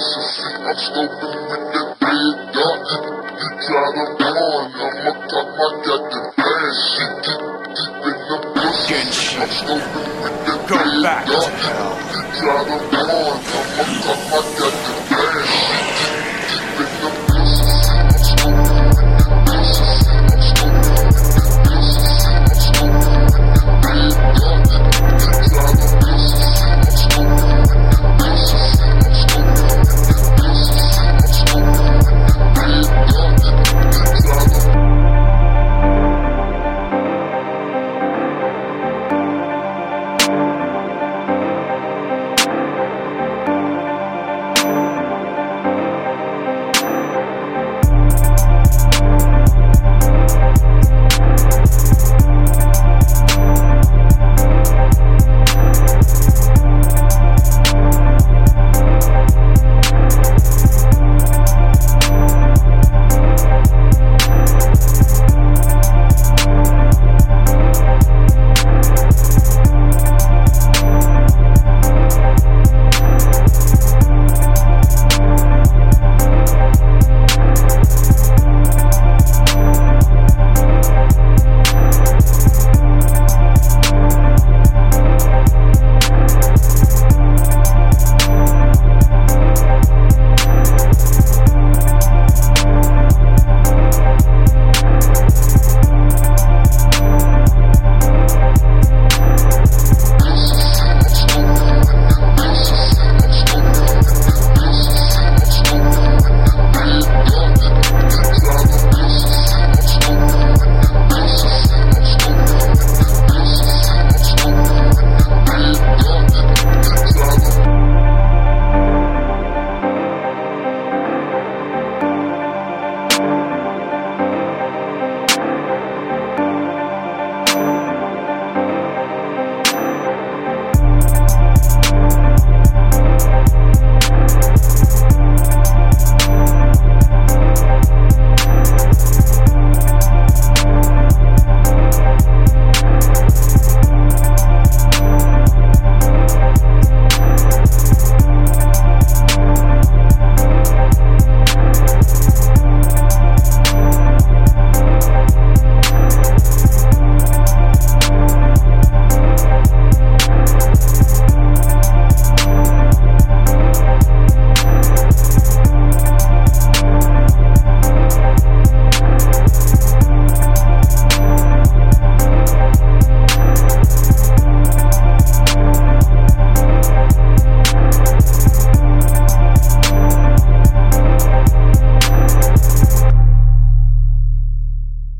hustle, see, I'm scoping with that big dot. You try to run, I'ma pop my goddamn bad shit. Deep in the pussy, I'm scoping with that big dot. You try to run, I'ma pop my goddamn